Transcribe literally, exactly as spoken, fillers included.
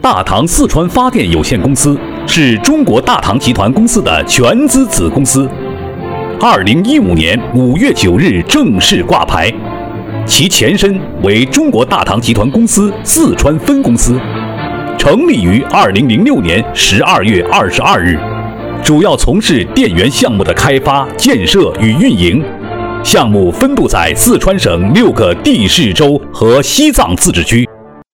大唐四川发电有限公司是中国大唐集团公司的全资子公司。二零一五年五月九日正式挂牌，其前身为中国大唐集团公司四川分公司，成立于二零零六年十二月二十二日，主要从事电源项目的开发、建设与运营。项目分布在四川省六个地市州和西藏自治区。